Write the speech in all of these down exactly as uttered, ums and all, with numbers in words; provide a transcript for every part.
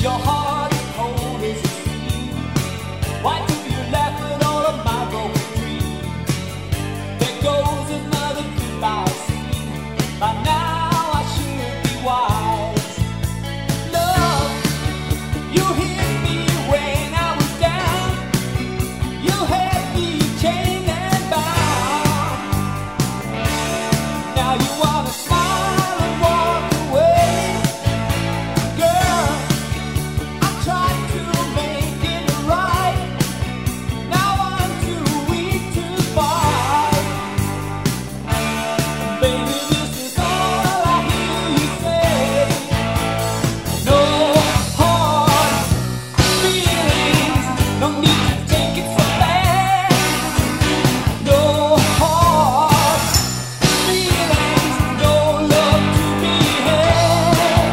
Your heart is cold as a sea. Why do you laugh at all of my broken dreams? There goes another goodbye scene. By now I should be wise. Love, you hit me when I was down. You had me chained and bound. Now you wanna smile and walk away. Girl, I tried to make it right. Now I'm too weak to fight. Baby, this is all I hear you say. No hard feelings, no need to take it so bad. No hard feelings, no love to be had.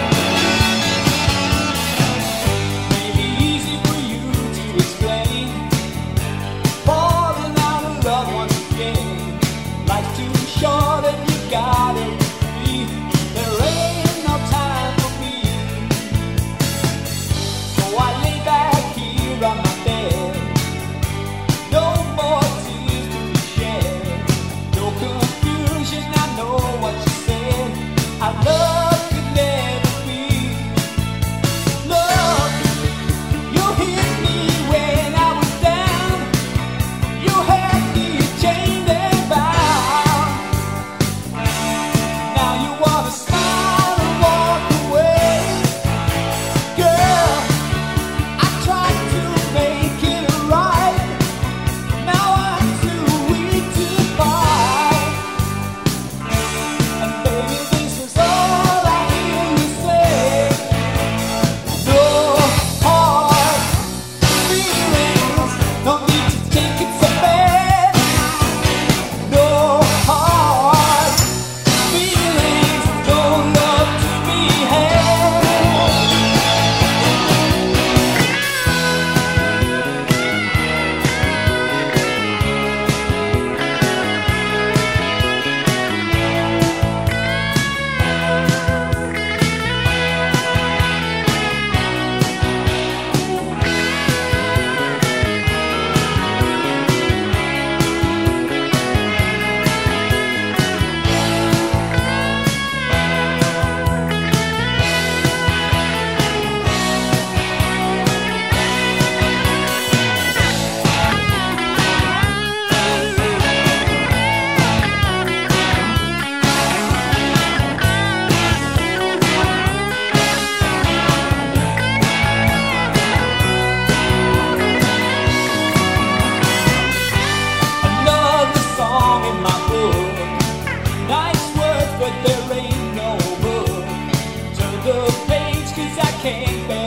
Maybe easy for you to explain. Falling out of love once again. Life's too short and you gotta leave. There ain't no time for me. So I lay back here on my bed. No more tears to be shed. No confusion, I know what you said. Our love could never be. Love, you hit me when I was down. You had me chained and bound. Now you wanna smile and walk away. Girl, I tried to make it right. Now I'm too weak to fight. And baby, this is all I hear you say. No hard feelings, no need to take it so bad. No hard feelings, no love to be had. Another song in my book. Nice words, but there ain't no book. Turn the page, 'cause I can't bear